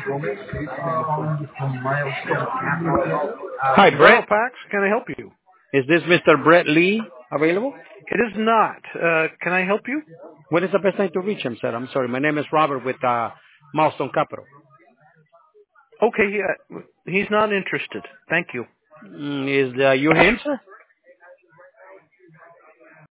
Hi, Hello, Brett. Pax. Can I help you? Is this Mr. Brett Lee available? It is not. Can I help you? What is the best time to reach him, sir? I'm sorry. My name is Robert with Milestone Capital. Okay, he's not interested. Thank you. Is you him, sir?